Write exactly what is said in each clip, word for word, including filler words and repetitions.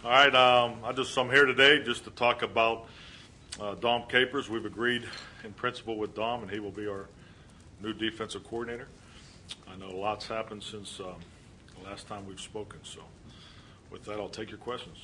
All right, um, I just I'm here today just to talk about uh, Dom Capers. We've agreed in principle with Dom, and he will be our new defensive coordinator. I know a lot's happened since um, the last time we've spoken, so with that, I'll take your questions.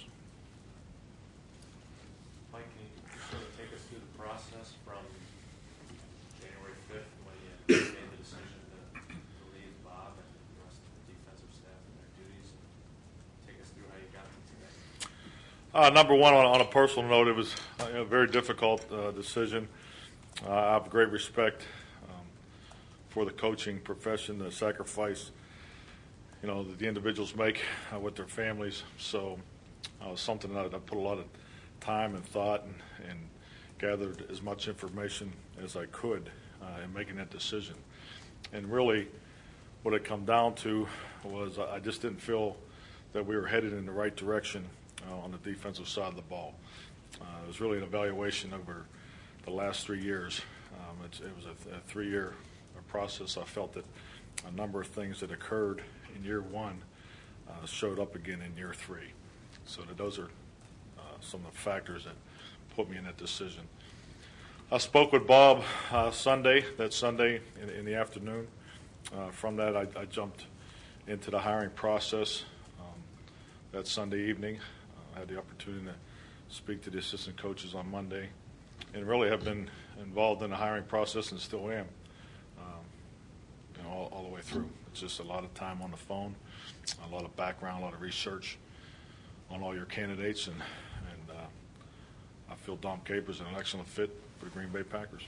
Mike, can you sort of take us through the process from January fifth when you made the decision to, to leave Bob and the rest of the defensive staff and their duties, and take us through how you got to today? Uh, number one, on, on a personal note, it was a very difficult uh, decision. Uh, I have great respect um, for the coaching profession, the sacrifice, you know, that the individuals make uh, with their families. So uh, it was something that I put a lot of time and thought and, and gathered as much information as I could uh, in making that decision. And really, what it come down to was I just didn't feel that we were headed in the right direction uh, on the defensive side of the ball. Uh, it was really an evaluation over the last three years. Um, it, it was a, a three-year process. I felt that a number of things that occurred in year one uh, showed up again in year three. So that those are uh, some of the factors that put me in that decision. I spoke with Bob uh, Sunday, that Sunday in, in the afternoon. Uh, from that, I, I jumped into the hiring process um, that Sunday evening. Uh, I had the opportunity to speak to the assistant coaches on Monday and really have been involved in the hiring process and still am um, you know, all, all the way through. It's just a lot of time on the phone, a lot of background, a lot of research on all your candidates, and, and uh, I feel Dom Capers is an excellent fit for the Green Bay Packers.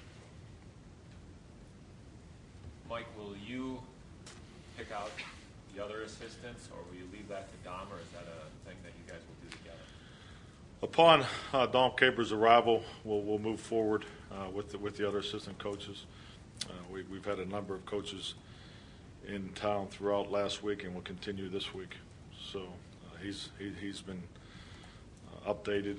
Mike, will you pick out the other assistants, or will you leave that to Dom, or is that a thing that you guys will do together? Upon uh, Dom Capers' arrival, we'll, we'll move forward uh, with, the, with the other assistant coaches. Uh, we, we've had a number of coaches in town throughout last week, and we'll continue this week. So uh, he's he, he's been uh, updated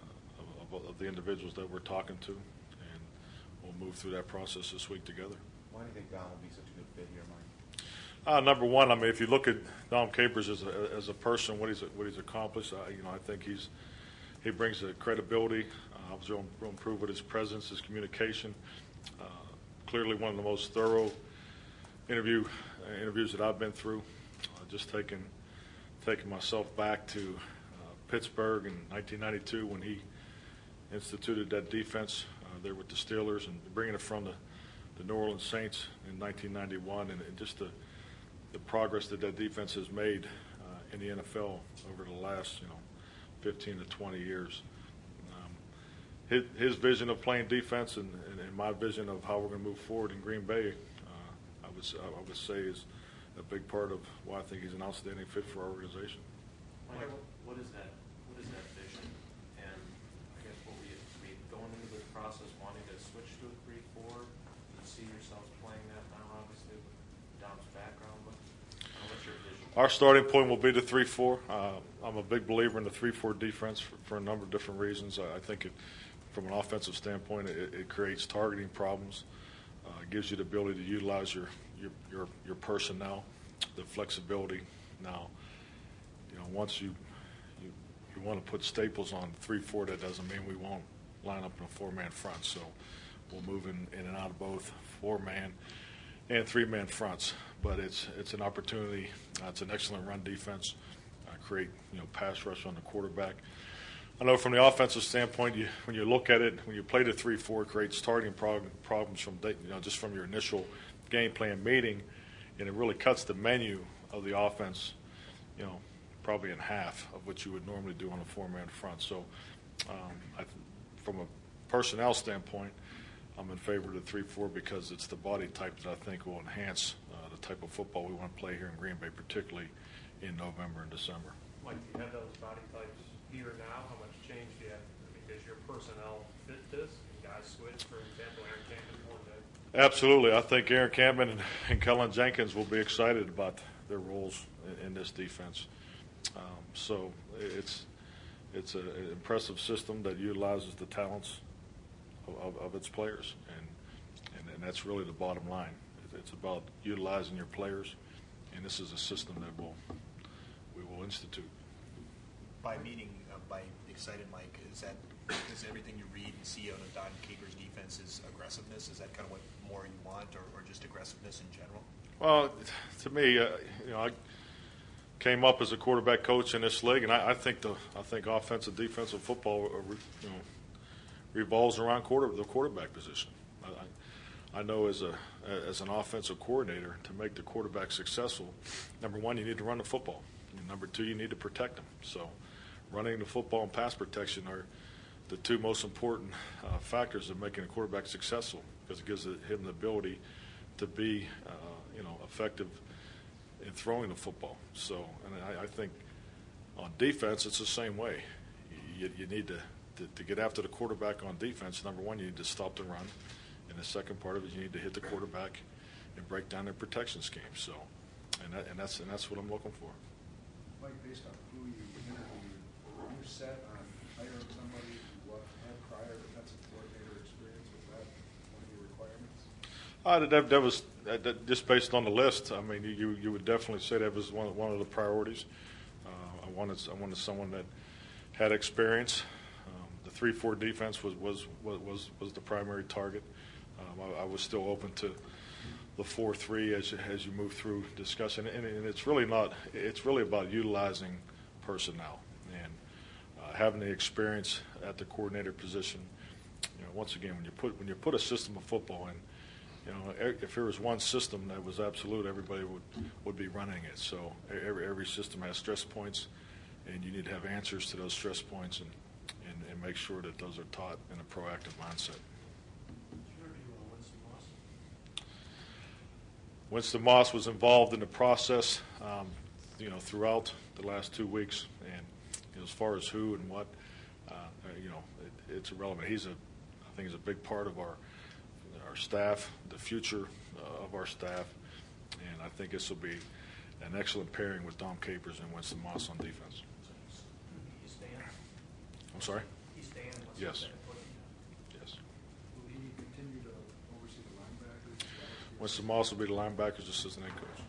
uh, of, of the individuals that we're talking to, and we'll move through that process this week together. Why do you think Dom will be such a good fit here, Mike? Uh, number one, I mean, if you look at Dom Capers as a, as a person, what he's what he's accomplished, uh, you know, I think he's he brings the credibility. Uh, obviously, will improve with his presence, his communication. Uh, clearly, one of the most thorough interview uh, interviews that I've been through. Uh, just taking taking myself back to uh, Pittsburgh in nineteen ninety-two when he instituted that defense uh, there with the Steelers, and bringing it from the, the New Orleans Saints in nineteen ninety-one, and, and just the the progress that that defense has made uh, in the N F L over the last, you know, fifteen to twenty years. Um, his, his vision of playing defense and, and, and my vision of how we're going to move forward in Green Bay, uh, I would I would say is a big part of why I think he's an outstanding fit for our organization. Mike, what is that? What is that vision? And I guess what we, we going into this process wanting to switch to a three four. Do you see yourselves playing that now? Obviously, with Dom's background, but uh, what's your vision? Our starting point will be the three four. Uh, I'm a big believer in the three four defense for, for a number of different reasons. I, I think it, from an offensive standpoint, it, it creates targeting problems. Uh, it gives you the ability to utilize your, your, your, your personnel, the flexibility. Now, you know, once you, you, you want to put staples on three four, that doesn't mean we won't line up in a four-man front. So we'll move in, in and out of both four-man and three-man fronts. But it's it's an opportunity. Uh, it's an excellent run defense. Uh, create you know pass rush on the quarterback. I know from the offensive standpoint, you, when you look at it, when you play the three four, it creates targeting problem, problems from you know just from your initial game plan meeting, and it really cuts the menu of the offense, you know, probably in half of what you would normally do on a four-man front. So, um, I, from a personnel standpoint, I'm in favor of the three four because it's the body type that I think will enhance uh, the type of football we want to play here in Green Bay, particularly in November and December. Mike, do you have those body types here now? How much change do you have? I mean, does your personnel fit this? Can guys switch, for example, Aaron Campbell one day? Absolutely. I think Aaron Campbell and, and Kellen Jenkins will be excited about their roles in, in this defense. Um, so it's it's a, an impressive system that utilizes the talents Of, of its players, and, and and that's really the bottom line. It's about utilizing your players, and this is a system that will we will institute. by meeting, uh, by Excited Mike, is that is everything you read and see out of Don Capers' defense is aggressiveness? Is that kind of what more you want, or, or just aggressiveness in general? Well, to me, uh, you know, I came up as a quarterback coach in this league, and I, I think the I think offensive, defensive football, uh, you know, revolves around quarter the quarterback position. I, I, I know as a as an offensive coordinator, to make the quarterback successful, number one, you need to run the football. And number two, you need to protect them. So, running the football and pass protection are the two most important uh, factors of making a quarterback successful, because it gives him the ability to be, uh, you know, effective in throwing the football. So, and I, I think on defense, it's the same way. You, you need to, to to get after the quarterback on defense. Number one, you need to stop the run, and the second part of it, you need to hit the quarterback and break down their protection scheme. So, and that, and that's and that's what I'm looking for. Mike, based on who you interviewed, were you set on hiring somebody who had prior defensive coordinator experience? Was that one of your requirements? Uh, that, that was uh, that, just based on the list. I mean, you you would definitely say that was one of, one of the priorities. Uh, I wanted I wanted someone that had experience. Um, the three four defense was was was was the primary target. Um, I, I was still open to the four three as you, as you move through discussion, and, and it's really not. It's really about utilizing personnel and uh, having the experience at the coordinator position. You know, once again, when you put when you put a system of football in, you know, if there was one system that was absolute, everybody would would be running it. So every every system has stress points, and you need to have answers to those stress points, and and, and make sure that those are taught in a proactive mindset. Winston Moss was involved in the process, um, you know, throughout the last two weeks, and you know, as far as who and what, uh, you know, it, it's irrelevant. He's a, I think, he's a big part of our our staff, the future uh, of our staff, and I think this will be an excellent pairing with Dom Capers and Winston Moss on defense. He's staying? I'm sorry? He's staying? Yes. Yes. Will he continue to oversee the linebackers? Winston Moss will be the linebackers assistant head coach.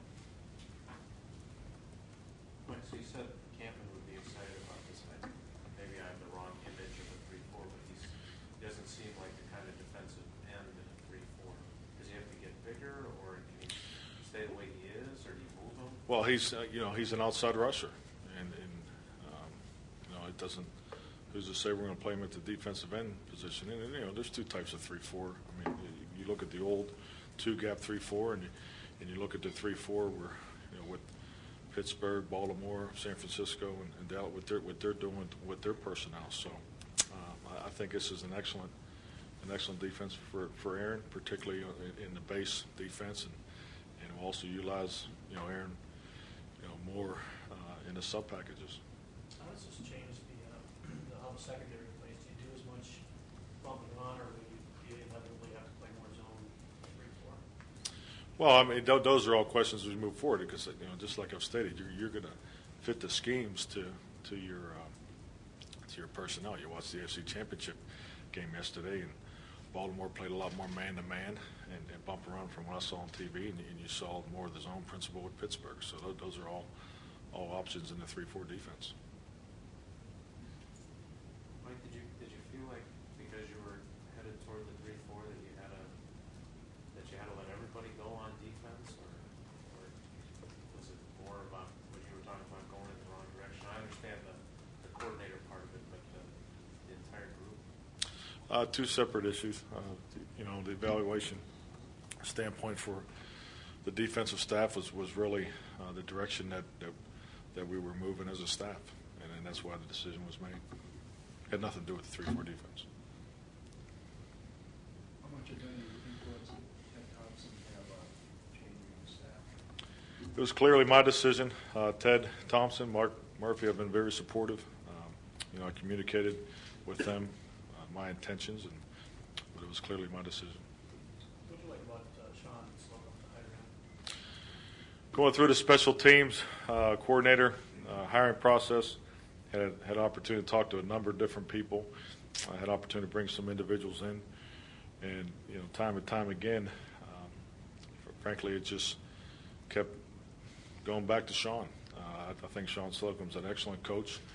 Mike, so you said Campbell would be excited about this. I, maybe I have the wrong image of a three four, but he's, he doesn't seem like the kind of defensive end in a three four. Does he have to get bigger, or can he stay the way he is, or do you move him? Well, he's uh, you know he's an outside rusher, and, and um, you know it doesn't. Who's to say we're going to play him at the defensive end position? And, and you know, there's two types of three four. I mean, you, you look at the old two gap three four, and you, and you look at the three four where you know with Pittsburgh, Baltimore, San Francisco, and, and Dallas, what they're what they're doing with, with their personnel. So um, I, I think this is an excellent an excellent defense for, for Aaron, particularly in, in the base defense, and and we'll also utilize you know Aaron you know more uh, in the sub packages. How does this change the, uh, the how the secondary plays? Do you do as much bump and run, or do you, do you inevitably have to play more zone three four? Well, I mean, th- those are all questions as we move forward, because you know, just like I've stated, you're, you're going to fit the schemes to to your um, to your personnel. You watched the A F C Championship game yesterday, and Baltimore played a lot more man-to-man and, and bump around from what I saw on T V, and, and you saw more of the zone principle with Pittsburgh. So th- those are all all options in the three four defense. Mike, did you did you feel like because you were headed toward the three four that you had a that you had to let everybody go on defense, or, or was it more about what you were talking about going in the wrong direction? I understand the, the coordinator part of it, but the, the entire group. Uh, two separate issues. Uh, you know, the evaluation standpoint for the defensive staff was, was really uh, the direction that, that that we were moving as a staff, and, and that's why the decision was made. Had nothing to do with the three four defense. How much of any influence did Ted Thompson have on changing the staff? It was clearly my decision. Uh, Ted Thompson, Mark Murphy have been very supportive. Um, you know, I communicated with them uh, my intentions, and but it was clearly my decision. What do you like about uh, Sean Slocum to hire him? Going through the special teams uh, coordinator uh, hiring process, had had opportunity to talk to a number of different people. I had opportunity to bring some individuals in, and you know, time and time again, um, frankly, it just kept going back to Sean. Uh, I, I think Sean Slocum's an excellent coach. Uh,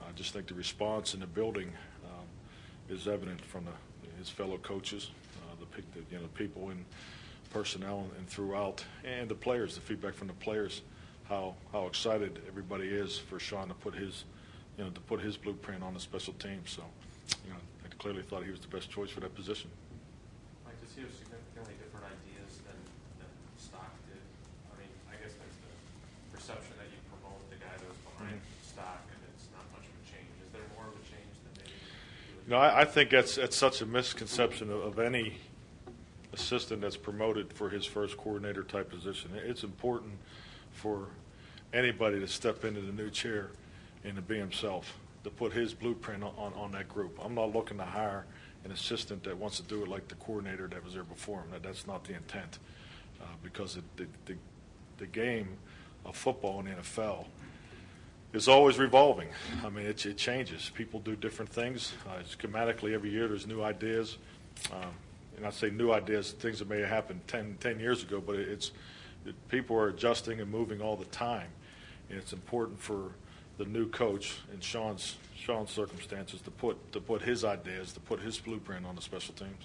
I just think the response in the building um, is evident from the, his fellow coaches, uh, the, pic- the you know people in personnel and, and throughout, and the players. The feedback from the players, how how excited everybody is for Sean to put his you know to put his blueprint on the special team. So, you know, I clearly thought he was the best choice for that position. Mike, does he have significantly different ideas than, than Stock did? I mean, I guess there's the perception that you promote the guy that was behind Mm-hmm. Stock, and it's not much of a change. Is there more of a change than maybe? You know, I, I think that's that's such a misconception of, of any assistant that's promoted for his first coordinator type position. It's important for anybody to step into the new chair and to be himself, to put his blueprint on, on, on that group. I'm not looking to hire an assistant that wants to do it like the coordinator that was there before him. That, that's not the intent, uh, because it, the, the, the game of football in the N F L is always revolving. I mean, it, it changes. People do different things. Uh, schematically, every year there's new ideas. Um, and I say new ideas, things that may have happened ten, ten years ago, but it, it's it, people are adjusting and moving all the time. And it's important for the new coach in Sean's Sean's circumstances to put to put his ideas, to put his blueprint on the special teams.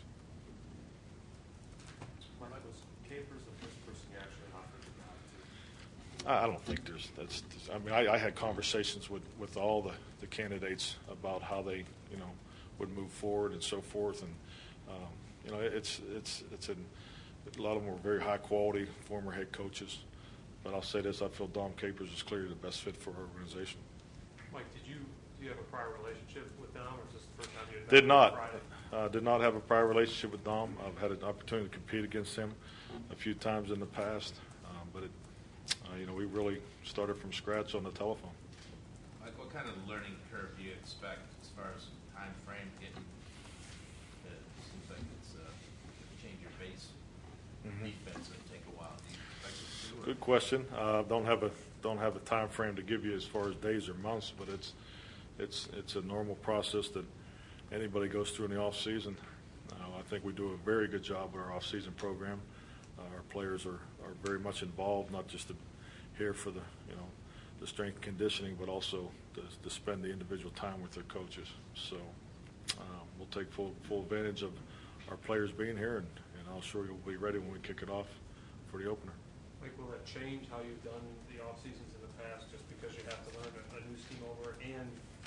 Mike, was Capers the first person you actually offered the job to? I I don't think there's that's. I mean, I, I had conversations with, with all the, the candidates about how they, you know, would move forward and so forth, and um, you know, it's it's it's an, a lot of them were very high quality former head coaches. But I'll say this: I feel Dom Capers is clearly the best fit for our organization. Mike, did you, do you have a prior relationship with Dom, or is this the first time you had met Did him not. Friday? Uh, did not have a prior relationship with Dom. I've had an opportunity to compete against him a few times in the past, um, but it, uh, you know, we really started from scratch on the telephone. Like, what kind of learning curve do you expect as far as time frame getting? It seems like it's uh, change your base Mhm. defense and take a while. Do you expect it to? or- Good question. Uh, don't have a don't have a time frame to give you as far as days or months, but it's it's it's a normal process that anybody goes through in the off season. Uh, I think we do a very good job with our off season program. Uh, our players are, are very much involved, not just to, here for the you know the strength conditioning, but also to, to spend the individual time with their coaches. So um, we'll take full full advantage of our players being here, and, and I'll sure you'll be ready when we kick it off for the opener. Mike, will that change how you've done the off seasons in the past, just because you have to learn a, a new scheme over and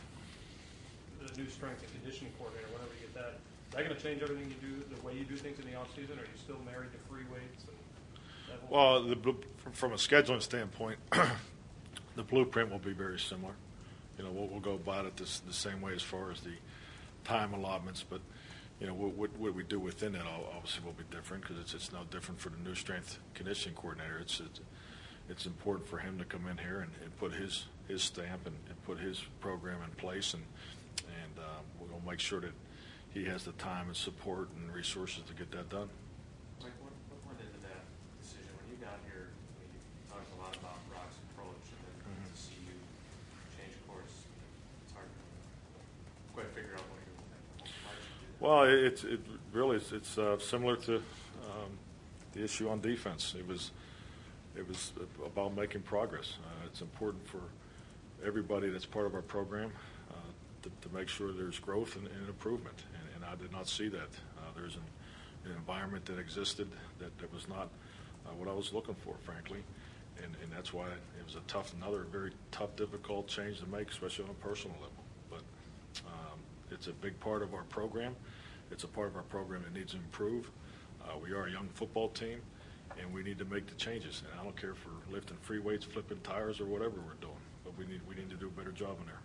the new strength and conditioning coordinator, whenever you get that? Is that going to change everything you do, the way you do things in the off season? Or are you still married to free weights? And that whole Well, the, blu- from, from a scheduling standpoint, the blueprint will be very similar. You know, we'll, we'll go about it this, the same way as far as the time allotments, but you know, what, what, what we do within that obviously will be different, because it's it's no different for the new strength conditioning coordinator. It's it's, it's important for him to come in here and, and put his his stamp and, and put his program in place, and and uh, we're going to make sure that he has the time and support and resources to get that done. Mike, what, what went into that decision? When you got here, I mean, you talked a lot about Brock's approach, and then Mhm. to see you change course, it's hard to quite figure out what you why did you do that? Well, it, it's it really it's, it's uh, similar to um, the issue on defense. It was it was about making progress. Uh, it's important for everybody that's part of our program uh, to, to make sure there's growth and, and improvement. And, and I did not see that. Uh, there's an, an environment that existed that, that was not uh, what I was looking for, frankly. And, and that's why it was a tough, another very tough, difficult change to make, especially on a personal level. But um, it's a big part of our program. It's a part of our program that needs to improve. Uh, we are a young football team, and we need to make the changes. And I don't care if we're lifting free weights, flipping tires, or whatever we're doing, but we need we need to do a better job in there.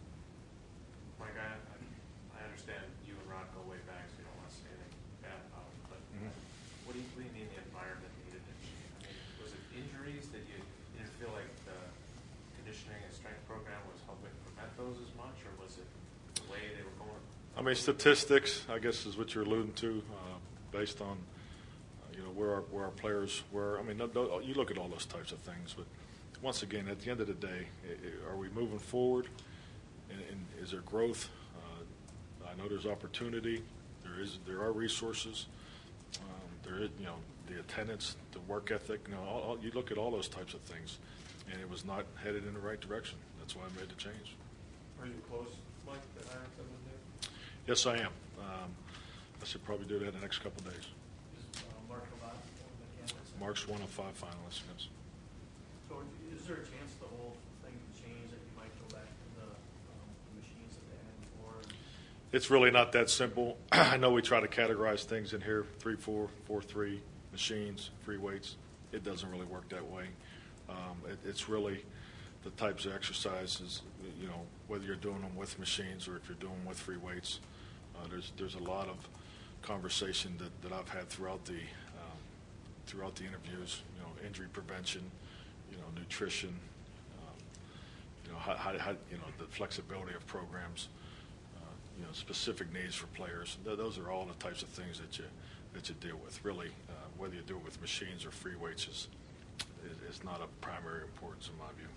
Mike, I, I, I understand you and Rod go way back, so you don't want to say anything bad about him, but Mhm. what do you, what do you mean the environment needed to change? I mean, was it injuries that you didn't feel like the conditioning and strength program was helping prevent those as much, or was it the way they were going? I mean, statistics, I guess, is what you're alluding to, uh, based on, uh, you know, where our, where our players were. I mean, no, no, you look at all those types of things, but once again, at the end of the day, i- i- are we moving forward, and, and is there growth? Uh, I know there's opportunity. There is, there are resources. Um, there is, you know, the attendance, the work ethic. You know, all, all, you look at all those types of things, and it was not headed in the right direction. That's why I made the change. Are you close, Mike, to hiring someone there? Yes, I am. Um, I should probably do that in the next couple of days. Is uh, Mark Labat one of the candidates? Mark's one of five finalists, yes. So is there a chance the whole thing can change, that you might go back to the, um, the machines that they had before? It's really not that simple. I know we try to categorize things in here, three, four, four, three, machines, free weights. It doesn't really work that way. Um, it, it's really the types of exercises, you know, whether you're doing them with machines or if you're doing them with free weights. Uh, there's there's a lot of conversation that, that I've had throughout the um, throughout the interviews. You know, injury prevention, you know, nutrition, um, you know, how, how, how you know the flexibility of programs. You know, specific needs for players. Th- those are all the types of things that you that you deal with. Really, uh, whether you do it with machines or free weights is, is is not of primary importance in my view.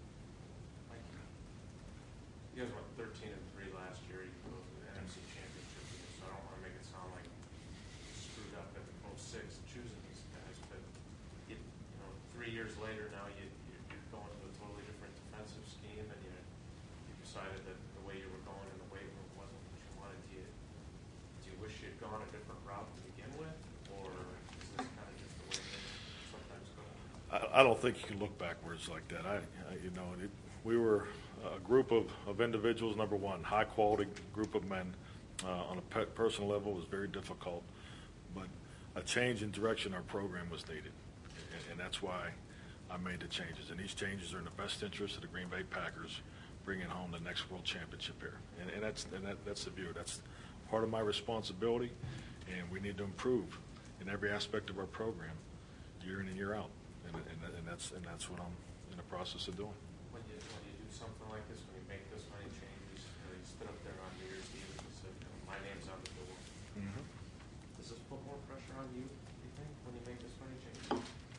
You guys went thirteen and three last year. You go to the N F C Championship game, so I don't want to make it sound like you screwed up at the oh six choosing these guys. But you, you know, three years later now, you you- you're going to a totally different defensive scheme, and you you decided that the way you were going in the weight room wasn't what you wanted. Do you do you wish you'd gone a different route to begin with, or is this kind of just the way things sometimes go? I, I don't think you can look backwards like that. I, I you know, it, we were a group of, of individuals. Number one, high quality group of men uh, on a pe- personal level was very difficult, but a change in direction our program was needed, and, and that's why I made the changes. And these changes are in the best interest of the Green Bay Packers, bringing home the next World Championship here. And, and that's and that, that's the view. That's part of my responsibility, and we need to improve in every aspect of our program, year in and year out. And, and, and that's and that's what I'm in the process of doing. When you, when you do something like this, when you make this many changes, you know, you stood up there on New Year's Eve and you said, you know, my name's on the door. Mm-hmm. Does this put more pressure on you, you think, when you make this many changes?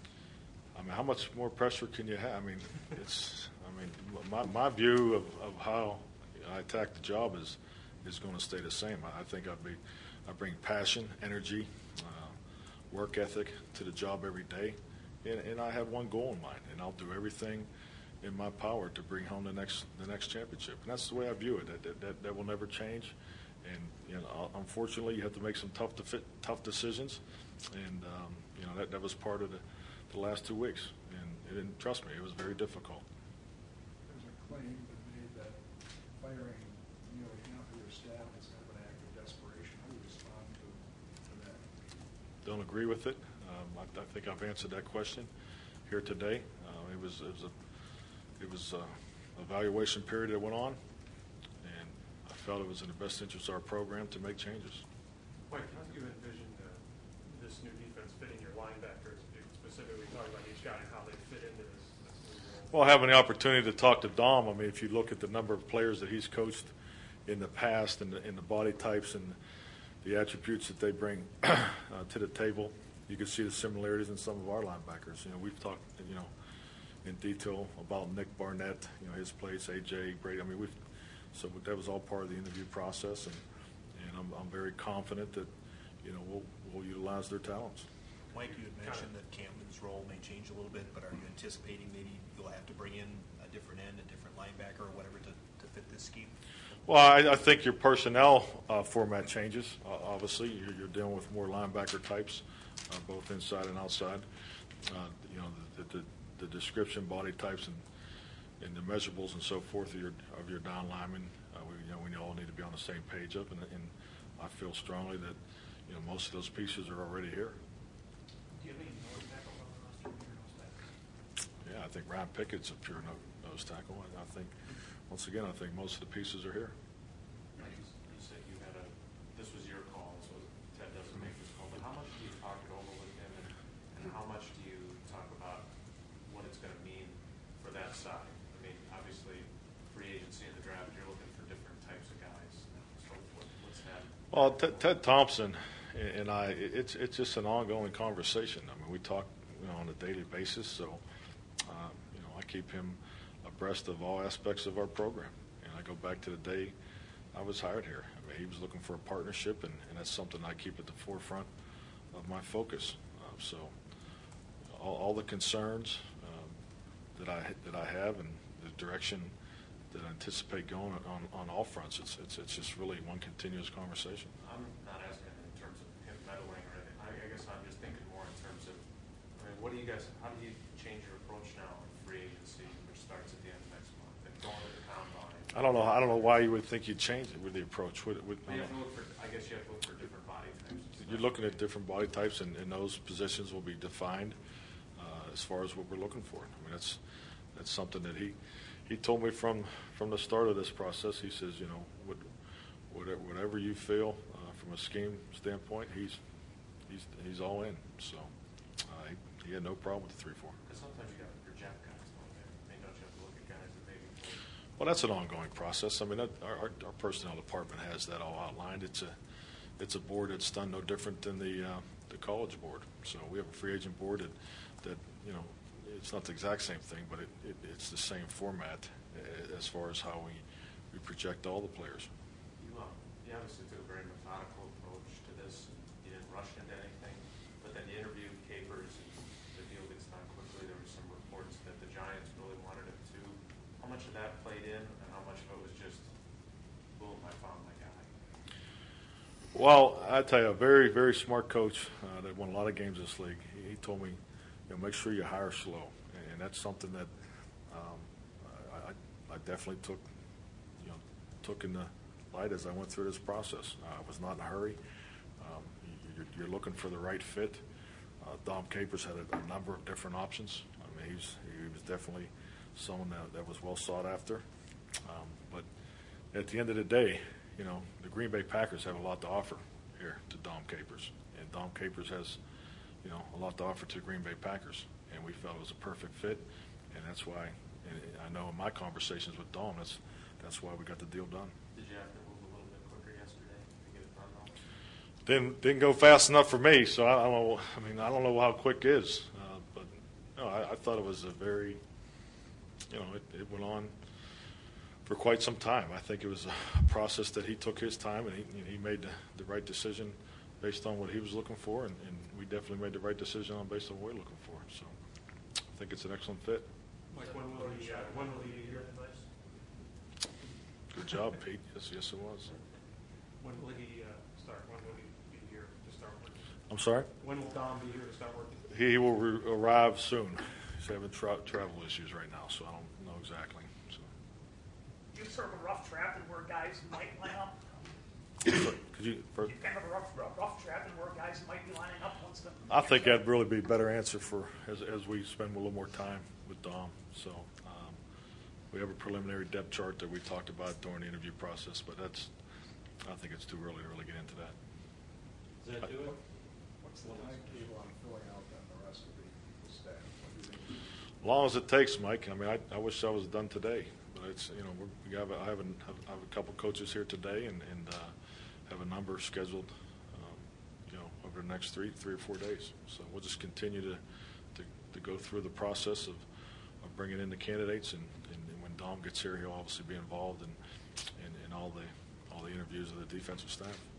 I mean, how much more pressure can you have? I mean, it's. I mean, my my view of, of how I attack the job is is going to stay the same. I, I think I be I bring passion, energy, uh, work ethic to the job every day, and, and I have one goal in mind, and I'll do everything in my power to bring home the next the next championship. And that's the way I view it. That that, that, that will never change. And you know, unfortunately, you have to make some tough to fit, tough decisions, and um, you know that that was part of the, the last two weeks. And, and trust me, it was very difficult. There's a claim that made that firing nearly half of your staff is kind of an act of desperation. How do you respond to, to that? Don't agree with it. Um, I, I think I've answered that question here today. Uh, it was it was a it was a evaluation period that went on, and I felt it was in the best interest of our program to make changes. Mike, how do you envision uh, this new defense fitting your linebackers? If you specifically talk about each guy and how they fit into this, this new role. Well, having the opportunity to talk to Dom, I mean, if you look at the number of players that he's coached in the past and the, and the body types and the attributes that they bring uh, to the table, you can see the similarities in some of our linebackers. You know, we've talked, you know, in detail about Nick Barnett, you know, his place, A J, Brady. I mean, we've so that was all part of the interview process, and and I'm, I'm very confident that, you know, we'll we'll utilize their talents. Mike, you had mentioned that Camden's role may change a little bit, but are you anticipating maybe you'll have to bring in a different end, a different linebacker or whatever to, to fit this scheme? Well, I, I think your personnel uh, format changes. Uh, obviously, you're, you're dealing with more linebacker types, uh, both inside and outside. Uh, you know, the, the, the description, body types, and, and the measurables and so forth of your of your down linemen, uh, we, you know, we all need to be on the same page of, and, and I feel strongly that, you know, most of those pieces are already here. Do you have any nose tackles on the roster, pure nose tackles? Yeah, I think Ryan Pickett's a pure no, nose tackle. I, I think, once again, I think most of the pieces are here. Like you, you said you had a, this was your call, so Ted doesn't make this call, but how much do you talk it over with him, and, and how much do you talk about what it's going to mean for that side? I mean, obviously, free agency in the draft, you're looking for different types of guys. So what, what's that? Well, Ted, Ted Thompson and I, it's it's just an ongoing conversation. I mean, we talk, you know, on a daily basis, so uh, you know, I keep him abreast of all aspects of our program. And I go back to the day I was hired here. I mean, he was looking for a partnership, and, and that's something I keep at the forefront of my focus. Uh, so all, all the concerns um, that I that I have and the direction that I anticipate going on, on all fronts. It's, it's, it's just really one continuous conversation. I'm not asking in terms of him meddling or anything. I, I guess I'm just thinking more in terms of, I mean, what do you guys, how do you change your approach now in free agency, which starts at the end of next month, and going to the combine? I don't know. I don't know why you would think you'd change it with the approach. With, with, But you have to look for, I guess you have to look for different body types. and You're stuff. looking at different body types, and, and those positions will be defined uh, as far as what we're looking for. I mean, that's that's something that he he told me from from the start of this process. He says, you know, what, whatever, whatever you feel uh, from a scheme standpoint, he's he's he's all in. So uh, he, he had no problem with the three four. Because sometimes you got to project guys, don't you? I mean, don't you have to look at guys that maybe. Well, that's an ongoing process. I mean, that, our, our personnel department has that all outlined. It's a it's a board that's done no different than the uh, the college board. So we have a free agent board that, that you know, it's not the exact same thing, but it, it, it's the same format uh, as far as how we, we project all the players. You, um, you obviously took a very methodical approach to this. You didn't rush into anything, but then you interviewed Capers, and the deal gets done quickly. There were some reports that the Giants really wanted him too. How much of that played in, and how much of it was just, boom, I found my guy? Well, I tell you, a very, very smart coach uh, that won a lot of games in this league. He, he told me, you know, make sure you hire slow, and that's something that um, I, I, I definitely took, you know, took in the light as I went through this process. Uh, I was not in a hurry. Um, you're, you're looking for the right fit. Uh, Dom Capers had a, a number of different options. I mean, he's, he was definitely someone that, that was well sought after. Um, but at the end of the day, you know, the Green Bay Packers have a lot to offer here to Dom Capers. And Dom Capers has, you know, a lot to offer to the Green Bay Packers. And we felt it was a perfect fit. And that's why, and I know in my conversations with Dom, that's, that's why we got the deal done. Did you have to move a little bit quicker yesterday to get it done though? Didn't, didn't go fast enough for me, so I, I don't know, I mean, I don't know how quick is. Uh, but, no, I, I thought it was a very, you know, it, it went on for quite some time. I think it was a process that he took his time, and he, he made the, the right decision based on what he was looking for, and, and we definitely made the right decision on based on what we're looking for. So I think it's an excellent fit. Mike, when will he, uh, when will he be here? Good job, Pete. Yes, yes, it was. When will he uh, start? When will he be here to start working? I'm sorry? When will Dom be here to start working? He will re- arrive soon. He's having tra- travel issues right now, so I don't know exactly. So. You sort of a rough draft and where guys might line up. Could you first? You kind of a rough, rough, rough draft and where guys might be lining up once the. I think that'd really be a better answer for as as we spend a little more time with Dom. So um, we have a preliminary depth chart that we talked about during the interview process, but that's I think it's too early to really get into that. Does that do it? What's the timetable on filling out then the rest of the, the staff? What do you think? As long as it takes, Mike. I mean, I, I wish I was done today, but it's you know we're, we have a, I have, a, I have a couple coaches here today, and, and uh, have a number scheduled, um, you know, over the next three three or four days. So we'll just continue to to, to go through the process of, of bringing in the candidates, and, and, and when Dom gets here, he'll obviously be involved in, in, in all the all the interviews of the defensive staff.